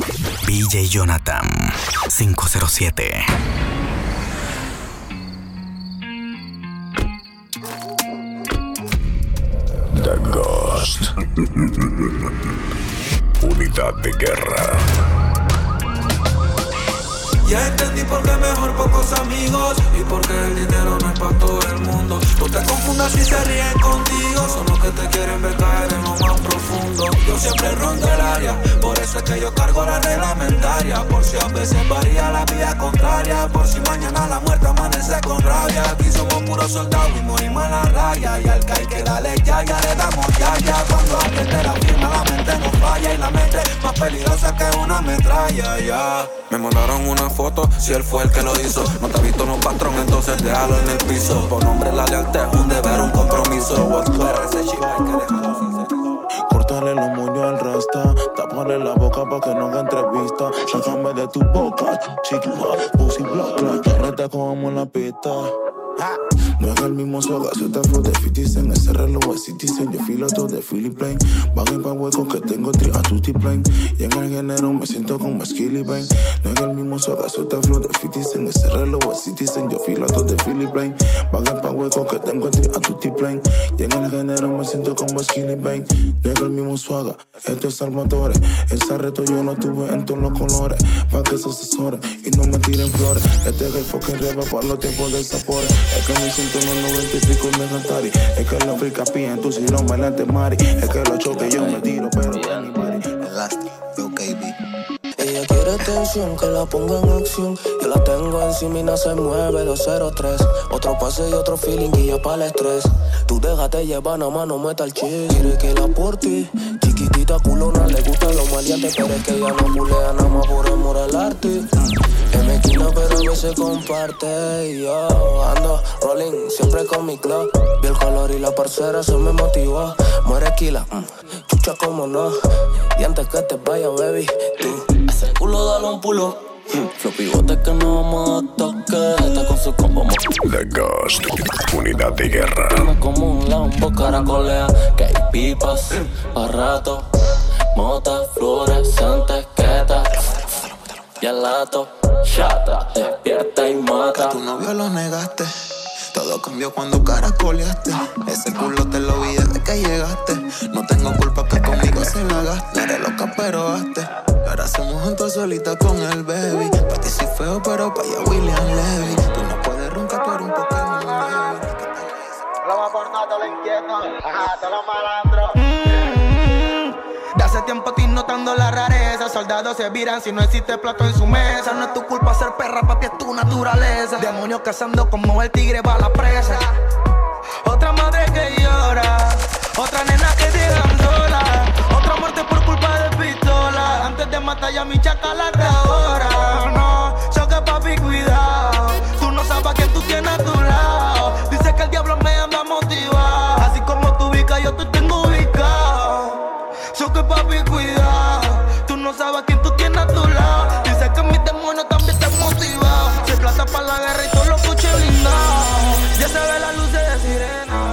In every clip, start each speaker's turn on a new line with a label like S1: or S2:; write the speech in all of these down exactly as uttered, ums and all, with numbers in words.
S1: D J Jonathan cinco cero siete.
S2: The Ghost. Unidad de guerra.
S3: Ya entendí por qué mejor pocos amigos y por qué el dinero no es para todo el mundo. No te confundas si se ríen contigo, son los que te quieren ver caer en lo más profundo. Yo siempre rondo el área, por eso es que yo cargo la reglamentaria. Por si a veces varía la vía contraria, por si mañana la muerte amanece con rabia. Aquí somos puros soldados y morimos en la raya. Y al que hay que darle ya, ya le damos ya, ya. Cuando alguien te la firma la mente no falla y la mente más peligrosa que una metralla, ya. Me mandaron una foto, si él fue el que lo hizo. No te ha visto no patrón, entonces déjalo en el piso. Por nombre la lealtad es un deber, un compromiso. Pero ese chico hay que dejarlo sin sentido.
S4: Córtale los moños al rasta, tápale la boca pa' que no haga entrevista. Sácame de tu boca, chiquita, pussy block, block. Reta como en la pista. No es el mismo soga, suelta flow de cincuenta Cent. Ese reloj es Citizen, yo filo todo de Philip Plain. Van pa' huecos que tengo tri a tutti plain. Y en el género me siento como Skilly Bang. No es el mismo soga, suelta flow de cincuenta Cent. Ese reloj es Citizen, yo filo todo de Philip Plain. Van pa' huecos que tengo tri a tutti plain. Y en el género me siento como Skilly Bang. No es el mismo soga, esto es Salvatore. Ese reto yo no tuve en todos los colores. Pa' que se asesoren y no me tiren flores. Este es el fucking reba para los tiempos del sapores. Es que me siento en los noventa y pico de Natari. Es que la África pía en tu silón bailante mari. Es que los choques yo me tiro, pero yeah. Mi mari.
S5: Elastic, yo K B.
S6: Ella quiere atención, que la ponga en acción. Yo la tengo encima y no se mueve, dos cero tres. Otro pase y otro feeling y ya para el estrés. Tú déjate llevar, nada más no meta el chis. Quiere que la por ti, chiquitita culona. Le gustan los maleantes, pero es que ella no culea nada más por amor al arte. mm. En mi esquina pero a veces comparte. Y yo ando rolling, siempre con mi club. Vi el color y la parcera se me motivó. Muere esquila, mm. chucha como no. Y antes que te vaya, baby, tú ese culo dale un pulo. Hmm. Floppy bote que no vamos a tocar. Está con su combo.
S2: The Ghost. Unidad de guerra.
S6: Dime como un lambo caracolea. Que hay pipas, pa' rato. Mota, fluorescentes, queta. Y al lato, chata, despierta y mata.
S5: A tu novio lo negaste. Todo cambió cuando caracoleaste. Ese culo te lo vi desde que llegaste. No tengo culpa que conmigo se la gaste. Eres loca pero hazte. Ahora hacemos juntos solita con el baby. Pa' ti soy feo pero pa' allá William Levy. Tú no puedes roncar, tú eres un Pokémon débil.
S7: Lo va por nada, te lo inquieto. Ajá, te lo malandro.
S8: De hace tiempo estoy notando la rareza. Soldados se viran si no existe plato en su mesa. No es tu culpa ser perra, papi, es tu naturaleza. Demonios cazando como el tigre va a la presa. Otra madre que llora, otra nena que dejan sola, otra muerte por culpa de pistola. Antes de matar ya mi chacal de ahora. No, choque papi, cuidado. Tú no sabes a quién tú tienes a tu lado. Dice que el diablo me anda motivado. Así como tú ubicas, yo te tengo ubicado. Choque papi, cuidado. Tú no sabes a quién tú tienes a tu lado. Dice que mis demonios también te motivados. Si hay plata para la guerra y todos los coches blindados. Ya se ve las luces de sirena.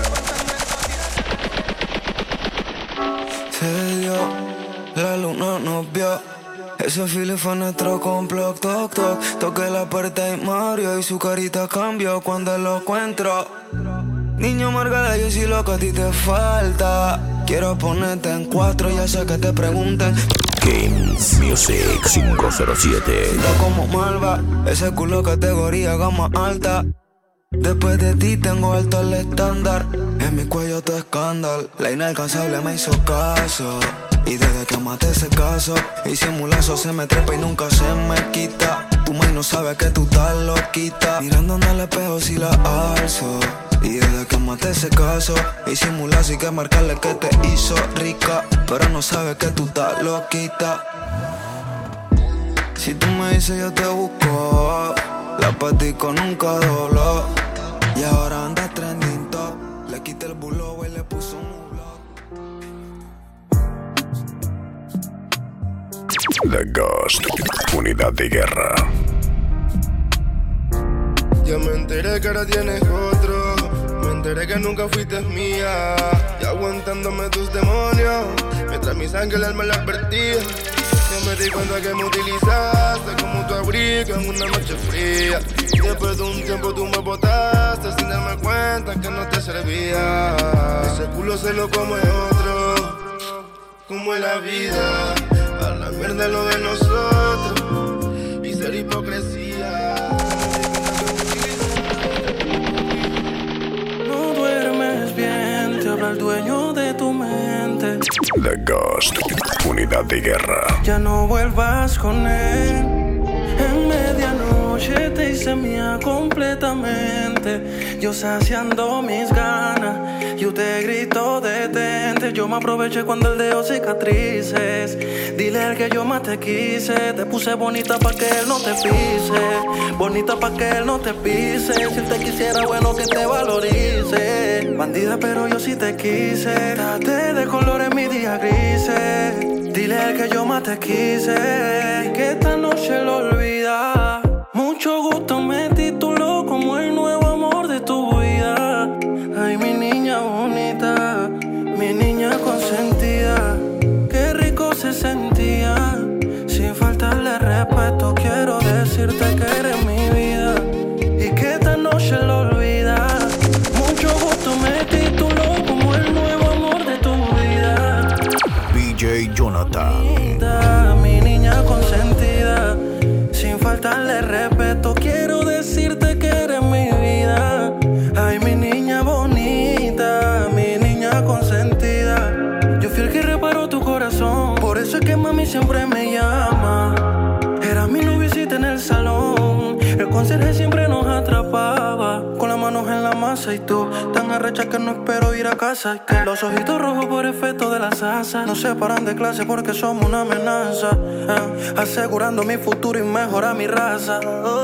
S9: Se dio, la luna nos vio. Ese feeling fue nuestro complot, toc, toc. Toqué la puerta y Mario y su carita cambió cuando lo encuentro. Niño Margala, yo soy loco, a ti te falta. Quiero ponerte en cuatro, ya sé que te pregunten.
S2: Kings Music cinco cero siete.
S9: Está como Malva, ese culo categoría gama alta. Después de ti tengo alto el estándar. En mi cuello tu escándalo. La inalcanzable me hizo caso. Y desde que maté ese caso, y simulazo se me trepa y nunca se me quita. Tu maíz no sabe que tú estás loquita. Mirando en el espejo si la alzo. Y desde que maté ese caso, y simulazo y que marcarle que te hizo rica. Pero no sabe que tú estás loquita. Si tú me dices yo te busco. La patico nunca dobló. Y ahora anda trending top. Le quité el bulo y le puso un
S2: The Ghost. Unidad de guerra.
S10: Ya me enteré que ahora tienes otro. Me enteré que nunca fuiste mía. Y aguantándome tus demonios, mientras mi sangre el alma la advertía. Yo me di cuenta que me utilizaste como tu abrigo en una noche fría. Después de un tiempo tú me botaste sin darme cuenta que no te servía. Ese culo se lo come otro, como es la vida. A la mierda lo de nosotros y ser hipocresía.
S11: No duermes bien, te habla el dueño de tu mente.
S2: The Ghost, unidad de guerra.
S11: Ya no vuelvas con él. En medianoche te hice mía completamente. Yo saciando mis ganas, yo te grito detente. Yo me aproveché cuando él dejó cicatrices. Dile al que yo más te quise. Te puse bonita pa' que él no te pise. Bonita pa' que él no te pise. Si él te quisiera, bueno que te valorice. Bandida, pero yo sí te quise. Date de colores mis días grises. Dile al que yo más te quise. Que esta noche lo olvida. Mucho gusto me tituló como el nuevo amor de tu vida. Ay, mi niña bonita, mi niña consentida. Qué rico se sentía. Sin faltarle respeto, quiero decirte que eres mi vida. Y que esta noche lo olvida. Mucho gusto me tituló como el nuevo amor de tu vida.
S1: D J Jonathan.
S11: Mi niña consentida. Sin faltarle respeto, quiero decirte que eres mi vida. Ay, mi niña bonita, mi niña consentida. Yo fui el que reparó tu corazón. Por eso es que mami siempre me llama. Era mi noviecita en el salón. El conserje siempre nos atrapaba. Con las manos en la masa y tú tan arrecha que no espero ir a casa. Y que los ojitos rojos por efecto de la salsa nos separan de clase porque somos una amenaza. eh, Asegurando mi futuro y mejora mi raza.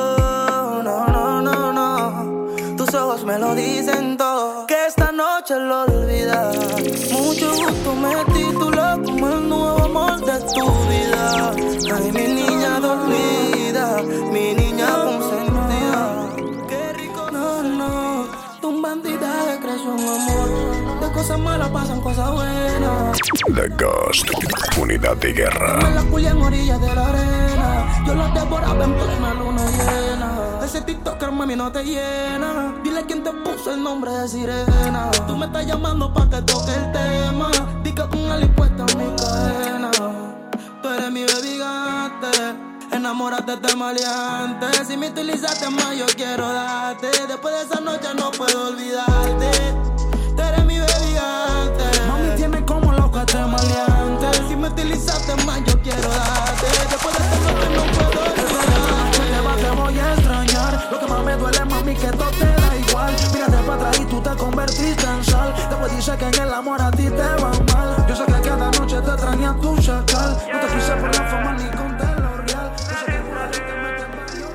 S8: Oh, no, no, no, no. Tus ojos me lo dicen todo. Que esta noche lo olvidas. Mucho gusto me tituló como el nuevo amor de tu vida. Ay, mi niña dormida, mi niña consentida. Qué rico, no, no. Tu bandida creció un amor. De cosas malas pasan cosas buenas.
S2: The Ghost, unidad de guerra.
S8: Me la culia en orillas de la arena. Yo la devoraba en plena luna llena. Ese TikToker mami no te llena. Dile quién te puso el nombre de sirena. Tú me estás llamando pa' que toque el tema. Di que con Ali puesta en mi cadena. Tú eres mi baby gigante. Enamórate de maleante. Si me utilizaste más yo quiero darte. Después de esa noche no puedo olvidarte. Tú eres mi baby gigante. Mami tiene como loca este maleante. Si me utilizaste más yo quiero darte. Después de esa noche no puedo olvidarte.
S12: Te voy a extrañar. Lo que más me duele, mami, que todo te da igual. Mírate para atrás y tú te convertiste en sal. Después dice que en el amor a ti te va mal. Yo sé que cada noche te extraña tu chacal. No te quise por la fama ni con lo real. Yo sé que por ahí te meten varios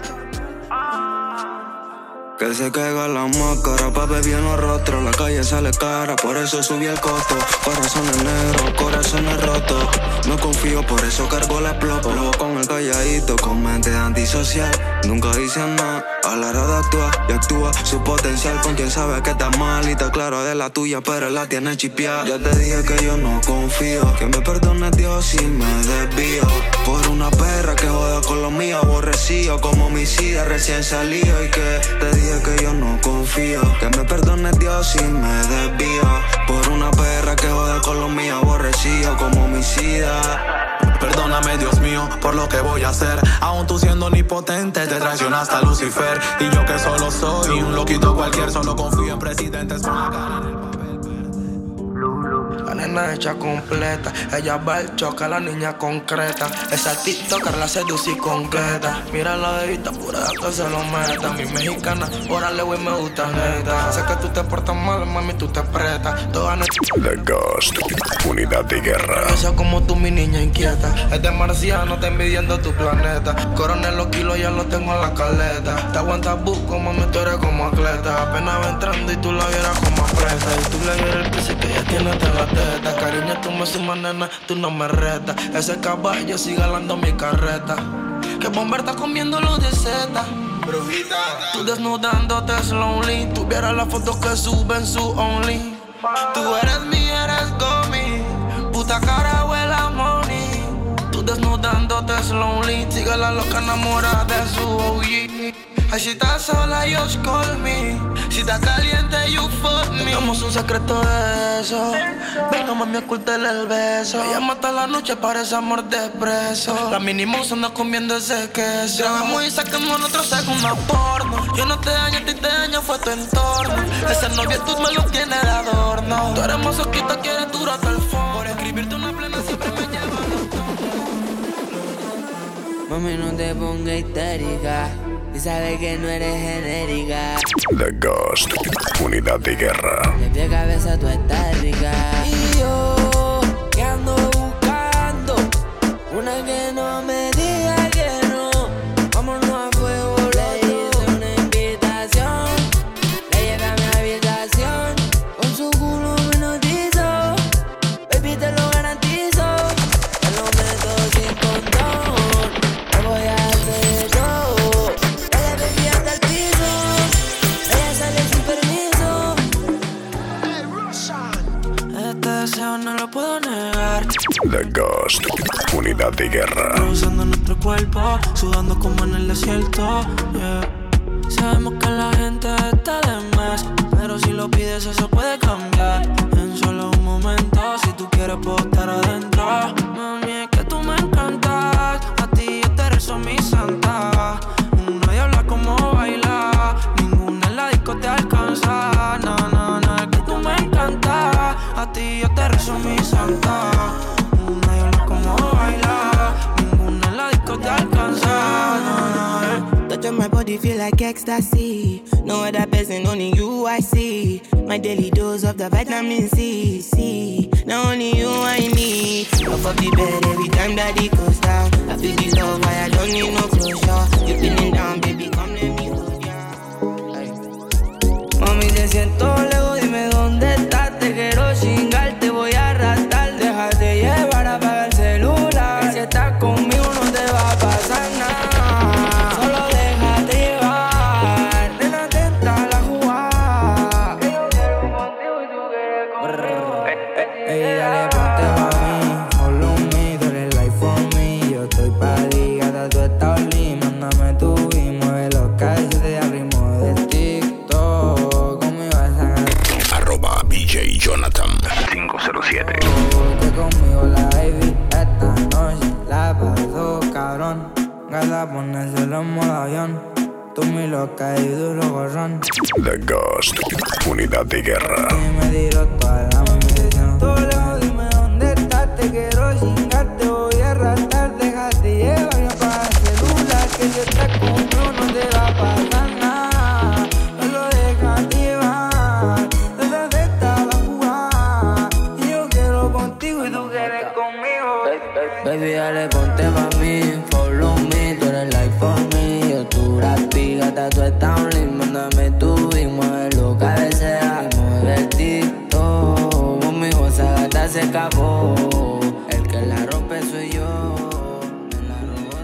S9: Que se caiga la máscara, pa' beber en los rostros. La calle sale cara, por eso subí el costo. Corazones negros, corazones rotos. No confío, por eso cargo la plopo. Con el calladito, con mente antisocial. Nunca dice nada, a la hora de actuar. Y actúa su potencial con quien sabe que está mal. Y está claro de la tuya, pero la tiene chipeada. Ya te dije que yo no confío. Que me perdone Dios si me desvío. Por una perra que joda con lo mío. Aborrecido como homicida recién salido. Y que te dije que yo no confío. Que me perdone Dios si me desvío. Por una perra que joda con lo mío. Aborrecido como homicida.
S13: Perdóname, Dios mío, por lo que voy a hacer. Aún tú siendo omnipotente, te traicionaste a Lucifer. Y yo que solo soy un loquito cualquier. Solo confío en presidentes con la cara en el papel.
S8: La nena hecha completa. Ella va al choque, la niña concreta. Esa TikToker la seducí concreta. Mira la de vista pura que se lo meta. Mi mexicana, órale güey, me gusta neta. Sé que tú te portas mal, mami, tú te apretas. Toda noche
S2: The Ghost, unidad de guerra.
S8: esa como tú, mi niña inquieta. Es de marciano, te envidiando tu planeta. Coronel los kilos, ya los tengo en la caleta. Te aguantas busco, mami, tú eres como atleta. Apenas va entrando y tú la vieras como aprieta. Y tú le vieras el piso que ya tiene hasta la teta. Cariño, tú me sumas, nena, tú no me retas. Ese caballo sigue galando mi carreta. Que Bomber está comiéndolo de seta.
S10: Brujita.
S8: Tú desnudándote slowly. Tuviera la foto que suben su only. Tú eres mi, eres gomi. Puta cara huele a money. Tú desnudando lonely. Sigue la loca enamorada de su O G. Ay, si estás sola, just call me. Si estás caliente, you fuck me. Tengamos un secreto de eso. Venga, mami, ocultale el beso. Ella mata la noche, parece amor de preso. La mínima anda comiendo ese queso. Grabamos y sacamos nuestro segundo porno. Yo no te daño, a ti te daño, fue tu entorno. Ese novio tú me lo tienes de adorno. Tú eres masoquista, quieres duro hasta el fondo. Por escribirte una plena siempre me lleva.
S14: Mami, no te pongas histérica. Y sabes que no eres genérica.
S2: The Ghost, unidad de guerra.
S14: De pie a cabeza tú estás rica. Y yo, que ando buscando una que no me diga que no. Vámonos a fuego, le hice una invitación. Le llevé a mi habitación. Con su culo me notizó. Baby, te lo garantizo. Te lo meto sin condón. Te voy a hacer yo.
S8: No lo puedo negar.
S2: The Ghost, unidad de guerra.
S8: Usando nuestro cuerpo, sudando como en el desierto. Yeah. Sabemos que la gente está de más, pero si lo pides eso puede cambiar. En solo un momento, si tú quieres puedo estar adentro. Mami, es que tú me encantas. A ti yo te rezo mi santa. Una diabla como baila. Ninguna en la disco te alcanza. No, no, no, es que tú me encantas. A ti yo te rezo mi santa. Una diabla como baila. Ninguna en la disco te alcanza. No, no, eh.
S14: Touch on my body feel like ecstasy. No other person, only you I see. My daily dose of the vitamin C, C. Now only you I need. Off of the bed every time that it goes down. I feel the love, why I don't need no closure. You feeling down, baby, come let me hold ya. Mami, te siento lejos, dime dónde estás. Te quiero chingar, te voy a arrastrar. Déjate llevar, apaga el celular. Si estás conmigo no te va a pasar nada. Solo déjate llevar. Ven atenta a la jugada. Que yo quiero contigo y tú quieres conmigo.
S15: Ey, dale, ponte pa' mí. Follow me, tú eres life for me. Yo estoy pa' ti, gata, tú estás only. Mándame tu y mueve los calles de ritmo de TikTok. Conmigo vas a ganar.
S2: Arroba B J Jonathan cinco cero siete.
S15: Que conmigo la baby esta noche la paso cabrón. Gata, ponérselo en modo avión. Tú mi loca y duro gorrón.
S2: The Ghost, unidad de guerra.
S15: Y me tiro toda la munición. Tú lejos, dime dónde estás. Te quiero chingar, te voy a arrastrar. Déjate llevar y apaga el celular. Que si estás conmigo no te va a pasar nada. Solo déjate llevar. Desde esta la jugada. Y yo quiero contigo y tú quieres conmigo.
S14: Baby, dale, ponte pa' mí. Follow me, tú eres like for me. Yo tu rapi, gata, tú estás only. Mándame tu y muévelo cabecea. Y mueve el TikTok. Conmigo esa gata se escapó. El que la rompe soy yo. Me la robó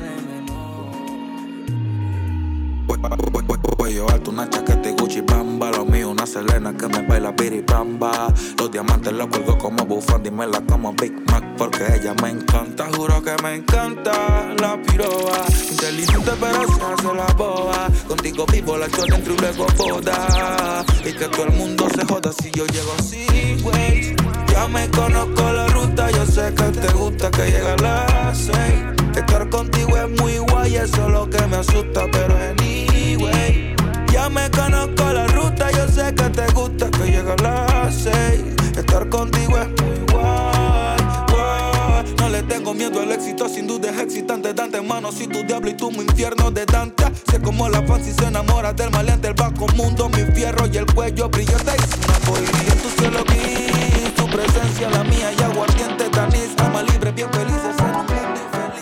S14: de menor.
S16: Voy, voy, voy, voy a llevarte una chaqueta y Gucci Bamba. Lo mío una Selena que me baila biribamba. Los diamantes los cuelgo como bufanda y me la como Big Mac porque ella me encanta. Juro que me encanta la piroba. Inteligente pero se hace la boba. Contigo vivo la chota entre y luego boda. Y que todo el mundo se joda si yo llego así, güey. Ya me conozco la ruta, yo sé que te gusta que llegue a las seis. Estar contigo es muy guay, eso es lo que me asusta, pero anyway. Ya me conozco la ruta, yo sé que te gusta que llegue a las seis. Estar contigo es muy guay, guay. No le tengo miedo al éxito, sin duda es excitante. De antemano soy tu diablo y tú mi infierno de Dante. Sé como la fan si se enamora del maleante. El bajo mundo, mi fierro y el cuello brillante. Hice una poesía en tu cielo gris. Tu presencia, la mía y aguardiente tanís. Alma libre, bien feliz, ser un mundo infeliz.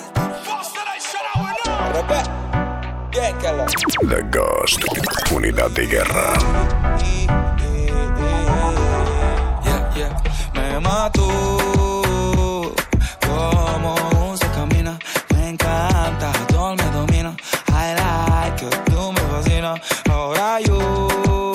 S2: The Ghost, unidad de guerra.
S16: Yeah, yeah. Me mató como se camina. Me encanta, todo me domina. I like it, tú me fascina. Ahora yo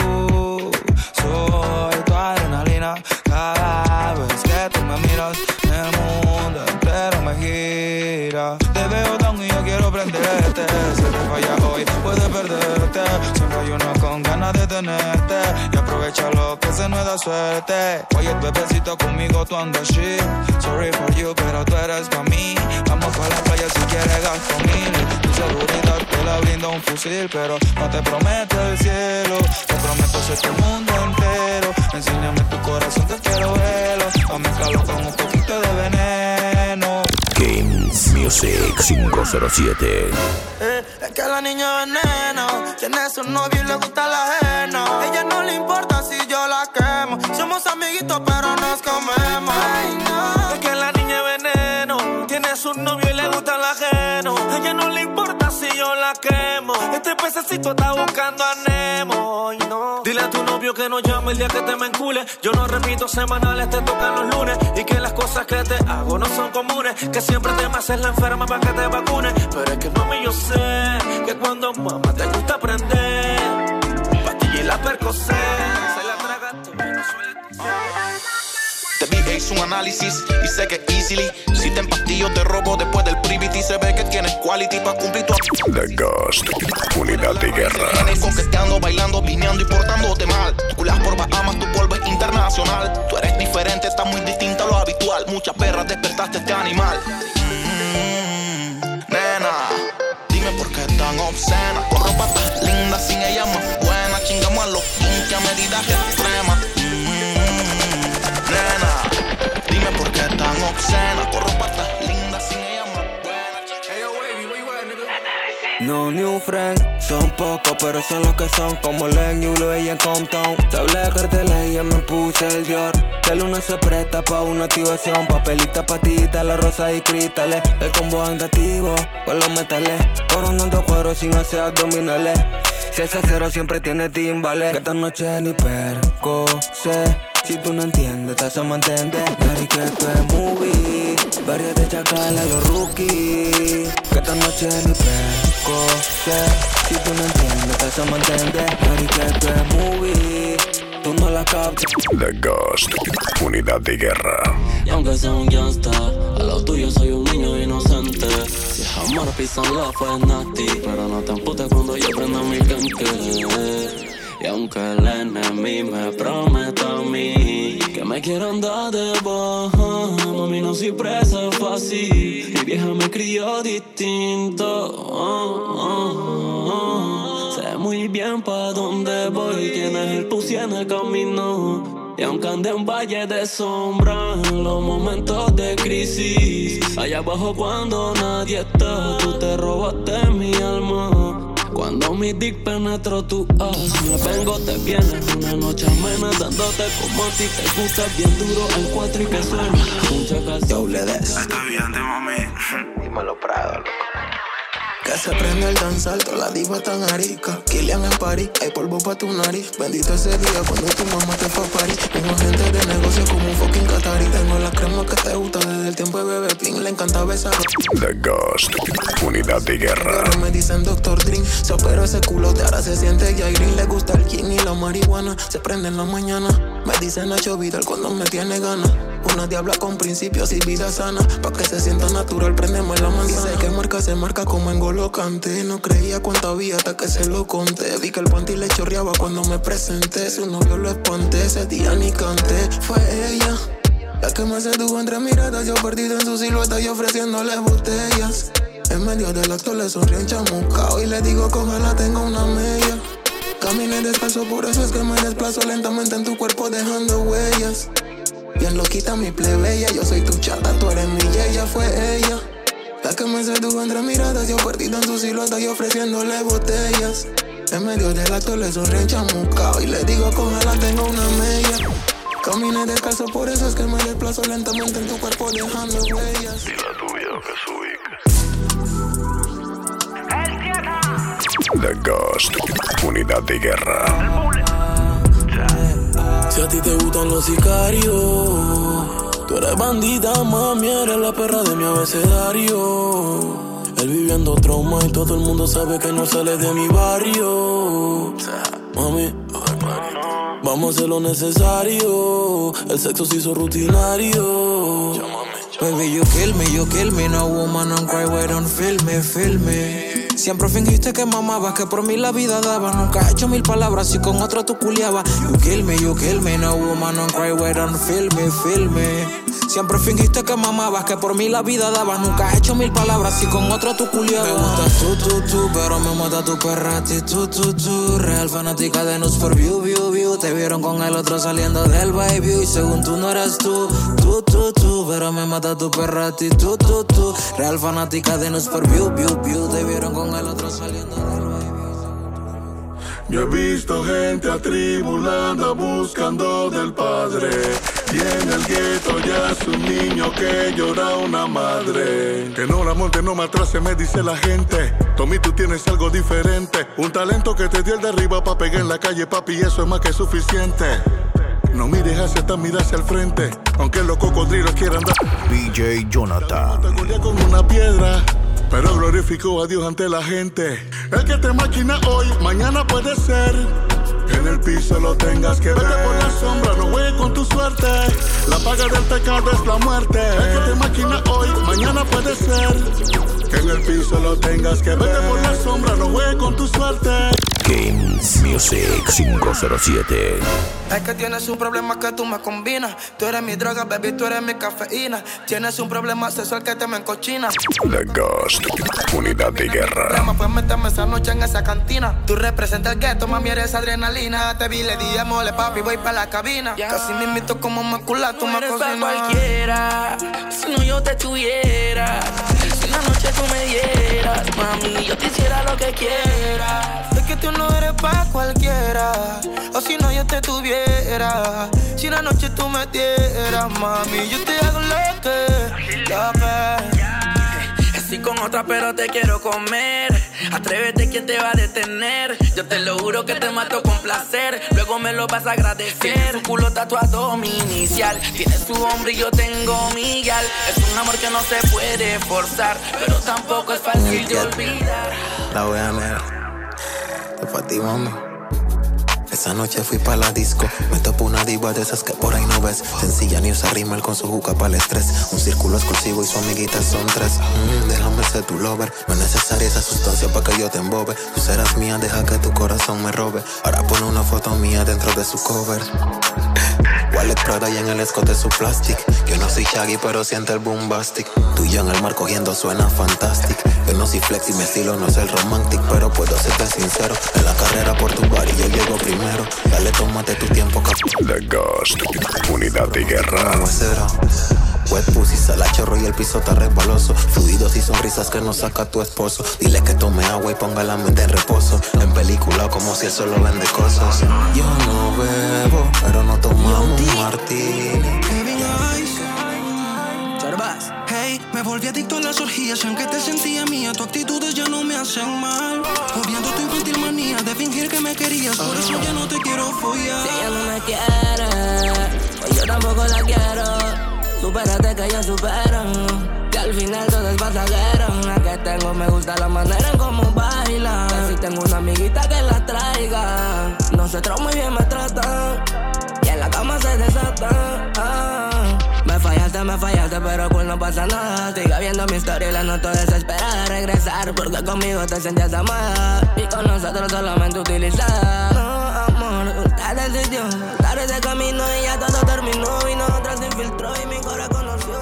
S16: soy tu adrenalina. Cada vez que tú me miras, el mundo entero me gira. mira. Te veo down y yo quiero prenderte. Si te falla hoy, puedes perderte. Siempre hay uno con ganas de tenerte. Y aprovecha lo que se nos da suerte. Oye, bebecito, conmigo tú andas shit. Sorry for you, pero tú eres pa' mí. Vamos pa' la playa si quieres gasto mil. Tu seguridad te la brinda un fusil, pero no te prometo el cielo. Te prometo ser tu mundo entero. Enséñame tu corazón, te quiero verlo. A mezclarlo con un poquito de veneno.
S1: Kings Music cinco cero siete.
S8: Eh, es que la niña veneno tiene su novio y le gusta el ajeno. A ella no le importa si yo la quemo. Somos amiguitos pero nos comemos. Ay, no. Es que la niña veneno tiene su novio y le gusta el ajeno. A ella no le importa si yo la quemo. Este pececito está buscando a Nemo. Ay, no. Dile a tu novio que no llame el día que te me encule. Yo no repito semanales, te tocan los lunes. Y que las cosas que te hago no son comunes. Que siempre te me haces la enferma para que te vacunes. Pero es que mami yo sé que cuando mamá te gusta aprender pastilla y la percocet se la traga tú y no suele.
S17: Te vi, hice un análisis y sé que easily si te empastillo te robo después del privity. Se ve que tienes quality pa' cumplir tu...
S2: The Ghost, unidad de guerra.
S17: Vienes coqueteando, bailando, vineando y portándote mal. Tu culas por Bahamas, tu polvo es internacional. Tú eres diferente, estás muy distinta a lo habitual. Muchas perras despertaste este animal. Mm, nena, dime por qué tan obscena. Con ropa tan linda, sin ella más buena. Chingamos a los quince a medidas extremas. Nena, dime por qué tan obscena. Con ropa tan linda, sin ella más buena. Hey, yo, baby, where you at, nigga?
S9: No new friend, son pocos pero son los que son. Como Len, Yulo y en Compton. Te hablé de carteles y ya me puse el Dior. De luna se presta pa' una activación. Papelita, patita, la rosa y cristales. El combo andativo con los metales. Coronando cuero sin hacer abdominales. Si es acero siempre tiene timbales. Que esta noche ni perco sé. Si tú no entiendes, te hace mantente. Nari que esto es movie. Varios de chacala, los rookies. Que esta noche ni perco sé. Si tú no entiendes, te hace mantente. Nari que esto es movie. Tú no la captas.
S2: The Ghost, unidad de guerra.
S6: Y aunque sea un gangsta, al lado tuyo soy un niño inocente. Si es amor, písanla, fue nasty. Pero no te emputes cuando yo prenda mi canque. Y aunque el enemigo me prometa a mí que me quiero andar de baja, mami, no soy presa fácil. Mi vieja me crió distinto. Oh, oh, oh. Sé muy bien pa' dónde voy, quién es el pussy en el camino. Y aunque ande en valle de sombra, en los momentos de crisis, allá abajo cuando nadie está, tú te robaste mi alma. Cuando mi dick penetró tu as, me vengo, te vienes una noche amena, dándote como a ti te gusta, bien duro en cuatro y que suena mucha canción.
S5: Doble D.
S10: Está bien de mami.
S5: Dímelo Prado, loco. Que se prende el danzar, toda la diva tan arica. Kilian en París, hay polvo pa' tu nariz. Bendito ese día cuando tu mamá te fue a París. Un agente de negocio como un fucking catarí. Tengo la crema que te gusta desde el tiempo de bebé Pin. Le encanta besar.
S2: The Ghost, unidad de guerra.
S5: Pero me dicen doctor Dream. Se operó ese culote, ahora se siente Jairin. Le gusta el gin y la marihuana. Se prende en la mañana. Me dicen Nacho Vidal cuando me tiene ganas. Una diabla con principios y vida sana. Pa' que se sienta natural, prendemos la manzana. Dice que marca se marca como en Golo Kanté. No creía cuánto había hasta que se lo conté. Vi que el panty le chorreaba cuando me presenté. Su novio lo espanté, ese día ni canté. Fue ella la que me sedujo entre miradas. Yo perdido en su silueta y ofreciéndole botellas. En medio del acto le sonríe enchamucao y le digo que ojalá tenga una media. Caminé descalzo, por eso es que me desplazo lentamente en tu cuerpo dejando huellas. Bien loquita mi plebeya, yo soy tu chata, tú eres mi ella, fue ella la que me sedujo entre miradas, yo perdido en su silueta y ofreciéndole botellas. En medio del acto le sonríe enchamucao y le digo que ojalá tenga una media. Caminé descalzo, por eso es que me desplazo lentamente en tu cuerpo dejando huellas.
S2: Dile a tu viejo que se ubique. The Ghost, unidad de guerra.
S11: Si a ti te gustan los sicarios, tú eres bandida, mami, eres la perra de mi abecedario. Él viviendo trauma y todo el mundo sabe que no sale de mi barrio. Mami, vamos a hacer lo necesario. El sexo se hizo rutinario.
S9: Baby, you kill me, you kill me. No woman, don't cry, wait, don't feel me, feel me. Siempre fingiste que mamabas, que por mí la vida daba. Nunca he hecho mil palabras y con otro tú culiabas. You kill me, you kill me. No woman, don't cry, wait, don't feel me, feel me. Siempre fingiste que mamabas, que por mí la vida daba. Nunca he hecho mil palabras y con otro tú culiabas. Me gustas tú, tú, tú, pero me mata tu perra a ti, tú, tú, tú. Real fanática de Nudes for View, View, View. Te vieron con el otro saliendo del baby y según tú no eres tú, tú, tú, tú. Pero me mata tu perra a ti, tú, tú, tú. Real fanática de Nudes for View, View, View. Te vieron con el otro saliendo del baby.
S18: Yo he visto gente atribulada buscando del padre. Y en el gueto ya es un niño que llora una madre. Que no la monte, no me atrase, me dice la gente. Tommy, tú tienes algo diferente. Un talento que te dio el de arriba pa' pegar en la calle, papi, y eso es más que suficiente. No mires hacia atrás, mira hacia el frente. Aunque los cocodrilos quieran dar.
S1: D J Jonathan.
S18: Te con una piedra, pero glorificó a Dios ante la gente. El que te maquina hoy, mañana puede ser. En el piso lo tengas que ver. Vete por la sombra, no juegues con tu suerte. La paga del pecado es la muerte. El que te maquina hoy, mañana puede ser. Que en el piso lo tengas que ver. Vete por la sombra, no juegues con tu suerte.
S1: Games Music cinco cero siete.
S8: Es que tienes un problema que tú me combinas. Tú eres mi droga, baby, tú eres mi cafeína. Tienes un problema sexual que te me encochina.
S2: The Ghost, unidad de guerra.
S8: Pues meterme esa noche en esa cantina. Tú representas el gueto, mami, eres adrenalina. Te vi, le di mole, papi, voy pa' la cabina. Yeah. Casi me invito como macula, tú me cocinas.
S14: Cualquiera, si no yo te tuviera. Si una noche tú me dieras, mami, yo te hiciera lo que quieras.
S8: Es que tú no eres pa' cualquiera. O si no yo te tuviera. Si una noche tú me dieras, mami, yo te hago lo que, lo que.
S14: Estoy con otra pero te quiero comer. Atrévete, ¿quién te va a detener? Yo te lo juro que te mato con placer. Luego me lo vas a agradecer. Su culo tatuado mi inicial. Tienes tu hombre y yo tengo mi gal. Es un amor que no se puede forzar, pero tampoco es fácil de olvidar.
S5: La voy a ver. Es pa' ti, mami. Esa noche fui pa' la disco. Me topo una diva de esas que por ahí no ves. Sencilla ni usa rímel con su juca pa'l estrés. Un círculo exclusivo y su amiguita son tres. mm, Déjame ser tu lover. No es necesaria esa sustancia pa' que yo te embobe. Tú serás mía, deja que tu corazón me robe. Ahora pone una foto mía dentro de su cover. Wallet Prada y en el escote su plastic. Yo no soy Shaggy pero siente el bombastic. Tú y yo en el mar cogiendo suena fantastic. Yo no soy flex y mi estilo no es el romantic, pero puedo serte sincero. En la carrera por tu bar y yo llego primero. Dale, tómate tu tiempo, cap.
S2: The Ghost, unidad de guerra.
S5: Wet pussy, sala chorro y el piso está resbaloso. Fluidos y sonrisas que no saca tu esposo. Dile que tome agua y ponga la mente en reposo. En película como si él solo vende cosas. Yo no bebo, pero no tomamos un martini.
S11: Hey, me volví adicto a las orgías y aunque te sentía mía, tus actitudes ya no me hacen mal. Odiando tu infantil manía de fingir que me querías, por eso ya no te quiero follar.
S14: Si ella no me quiere, pues yo tampoco la quiero. Supérate que yo supero, que al final todo es pasajero. La que tengo me gusta la manera en cómo baila. Que si tengo una amiguita que la traiga. Nosotros muy bien me tratan y en la cama se desatan. Ah. Me fallaste, me fallaste, pero cool, no pasa nada. Siga viendo mi historia y la noto desesperada de regresar, porque conmigo te sentías amada y con nosotros solamente utilizada. No, amor, usted decidió dar ese camino y ya todo terminó. Y nosotros se infiltró y mi corazón conoció.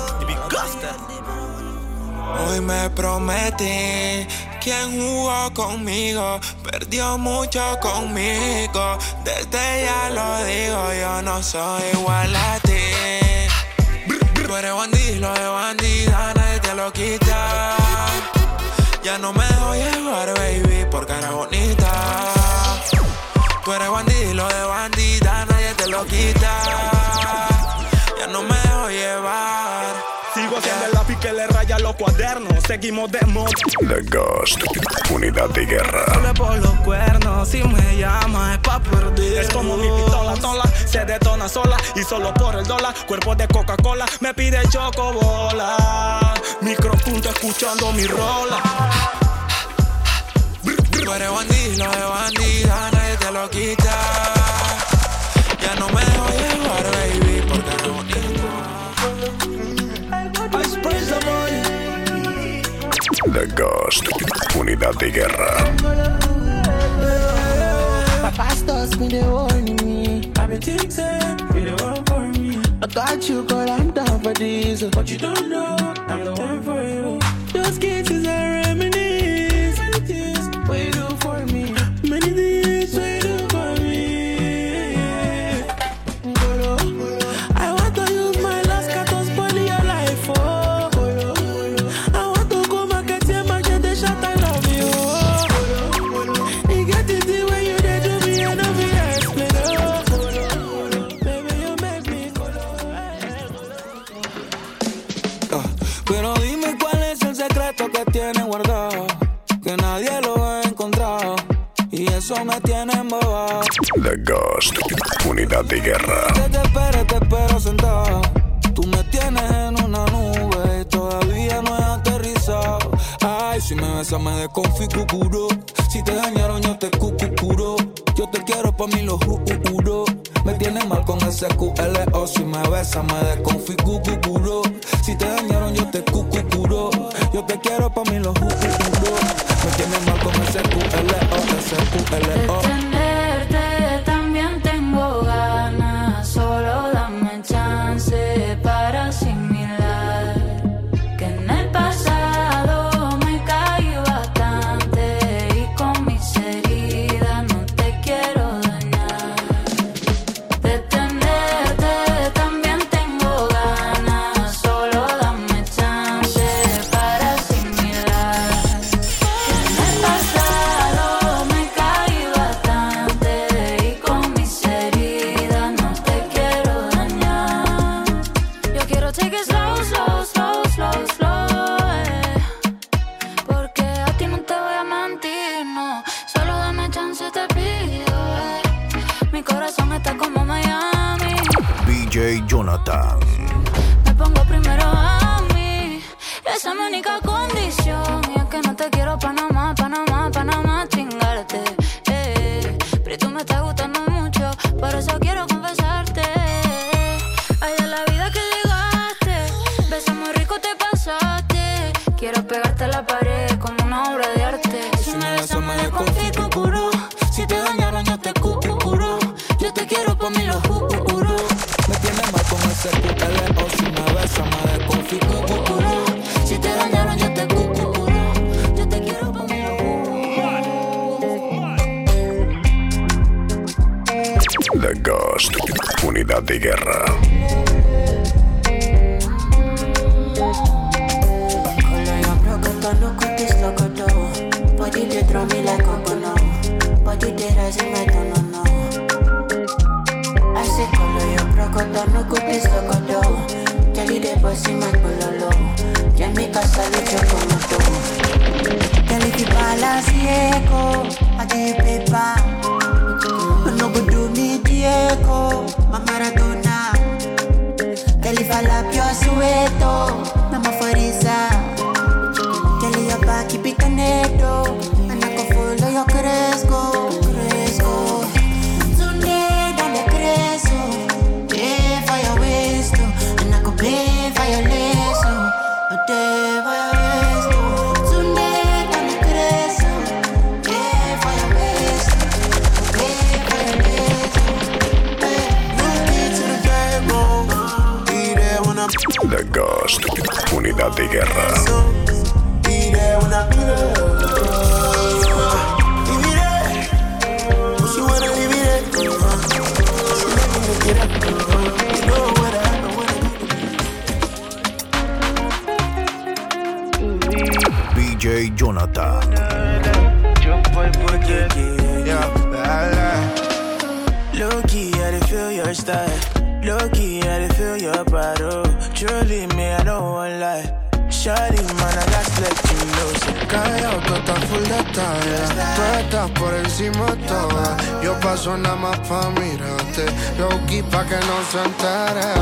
S19: Hoy me prometí, quien jugó conmigo perdió mucho conmigo. Desde ya lo digo, yo no soy igual a ti. Tú eres bandido, de bandida, nadie te lo quita. Ya no me dejo llevar, baby, porque eres bonita. Tú eres bandido, de bandida, nadie te lo quita. Ya no me dejo llevar.
S20: Sigo haciendo el lápiz que le raya los cuadernos. Seguimos de moda.
S2: The Ghost, unidad de guerra.
S11: Solo por los cuernos, si me llama es pa' perder.
S20: Es como mi pistola tola, se detona sola. Y solo por el dólar, cuerpo de Coca-Cola me pide chocobola. Micropunto escuchando mi rola.
S19: Tú eres bandido, de bandida, nadie te lo quita. Ya no me dejo llevar, baby, porque eres bonito.
S2: The Ghost, Unidad de Guerra.
S12: My pastors been they warning me.
S11: I've been thinking, you the one for me.
S12: I got you, girl, I'm down for this.
S11: But you don't know, I'm the one for you. Those cases are reminisce. Many things, what you do for me. Many things, what you do for me. Golo, I want to use my last cat to spoil your life. Oh, Golo, I want to go market and market the shot I love you. Golo, you get it the way you did to me and I'll be explain. Oh, Golo, baby, you make me Golo.
S9: Pero dime cuál es el secreto que tienes guardado, que nadie lo ha encontrado, y eso me tiene embobado.
S2: The Ghost, Unidad de Guerra.
S9: Que te espero, te espero sentado. Tú me tienes en una nube y todavía no he aterrizado. Ay, si me besas me desconfiguro. Si te dañaron yo te cucucuro. Yo te quiero pa' mí lo juro. Me tienes mal con ese Q L O. Si me besas me desconfiguro. Si te dañaron yo te cucucuro. Yo te quiero pa' mí lo juro. Me tienes mal con ese Q L O. Ese Q L O.
S21: De tenerte también tengo ganas. Solo dame chance para asimilar que en el pasado me caí bastante y con mis heridas no te quiero dañar. De tenerte también tengo ganas. Solo dame chance para asimilar que en el pasado me caí bastante y con mis heridas no te quiero dañar. Yo quiero take it slow, slow, slow, slow, slow, eh. Porque a ti no te voy a mentir, no. Solo dame chance, te pido, eh. Mi corazón está como Miami.
S1: D J Jonathan.
S21: Me pongo primero a mí. Esa es mi única condición. Y es que no te quiero pa' nada más, pa' nada más, pa' nada más chingarte, eh. Pero tú me estás gustando mucho, por eso quiero confesarte. Ay, de la vida que llegaste, beso muy rico te pasaste. Quiero pegarte a la pared como una obra de arte. Si me besas me desconfiguro. Si te dañaron yo te cucuro. Yo te quiero pa' mí lo juro.
S9: Me tienes mal con ese Q L O. Si me besas me desconfiguro.
S21: Si te dañaron yo te cucuro. Yo te quiero pa' mí lo
S2: The Ghost, Unidad de Guerra.
S21: no cut this like a dough. Body they draw me like a bono. Body they rising like a no no. I say color your brocodo, no cut this like a dough. Jelly they bossy my pololo. Jamaica salute your tomato. Jelly the balance echo. I give you paper. No go do me Diego. My Maradona. Jelly fall up your sueto. Mama Farisa. Keep it conecto, and I can follow your cresco, cresco. Sunday, dale creso, play for your waist, and I can play for your leso, a day for your waist. Sunday, dale creso, play for your waist, play for your leso.
S12: Move me to the bedroom, be there when I'm.
S2: The Ghost, Unidad de Guerra.
S12: Una pide, viviré, pues si bueno viviré, si no me quiera, no fuera, no fuera.
S1: D J Jonathan.
S12: Yo voy por Low-key, I dey feel your style. Low-key, I dey feel your bottle. Truly, me, I don't want lie. Shawty, man, I just let you know. Se callado, tú estás full de talla. Tú estás por encima de todas. Yo paso nada más pa' mirarte. Low-key pa' que no se entere.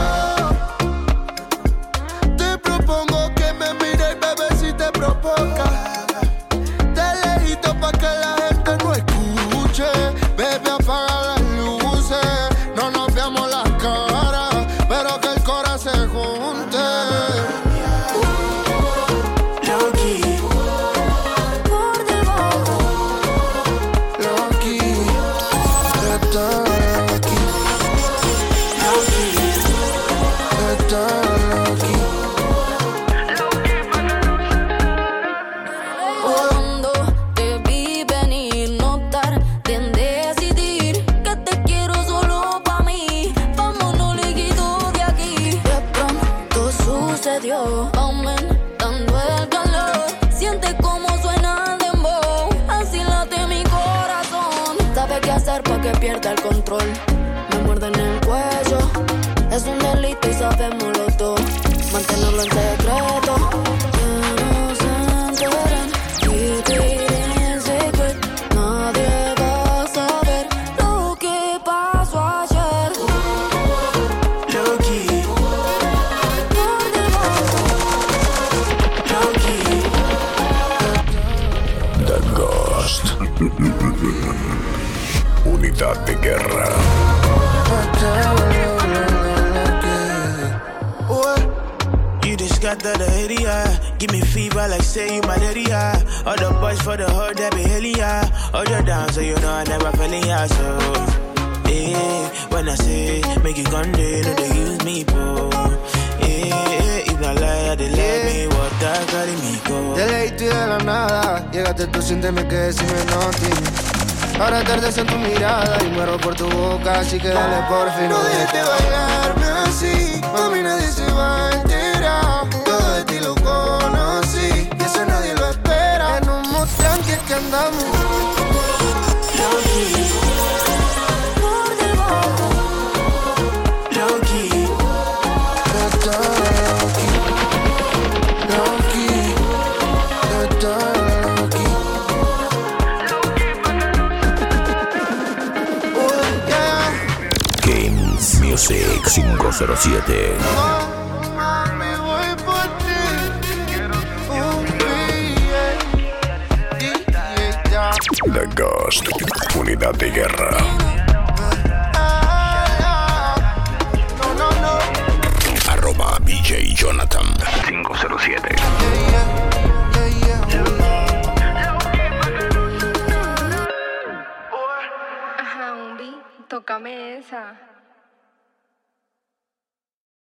S12: Te propongo que me mires, bebé, si te provoca. Te lejito pa' que la gente no escuche. Bebé, apaga las luces. No nos veamos las caras, pero que el corazón se junte.
S2: Unidad de Guerra.
S3: You just got the lady, yeah. Give me fever like say you my lady, yeah. All the boys for the hood that be hailing, yeah. Hold you down so you know I never feeling, yeah. So, yeah, when I say make it gun day, no they use me, bro. Yeah, if not lie, they let me what that got in me go.
S10: De ley tú de la nada, llegaste tú, siénteme que decime nothing. Ahora tardes en tu mirada y muero por tu boca, así que dale por fin. No dejes de bailarme así, mami nadie se va a enterar. Todo de ti lo conocí y eso nadie lo espera. En un Mustang que es que andamos.
S21: Por debajo.
S3: Low-key.
S10: Está low-key. Low-key. Está low-key.
S2: Games Music cinco cero siete.
S10: Mami, voy por ti. Oh, yeah. Yeah.
S2: The Ghost. Unidad de Guerra.
S10: No, no, no.
S2: Arroba B J Jonathan cinco cero siete.
S22: Ajá, Umbi, tócame esa.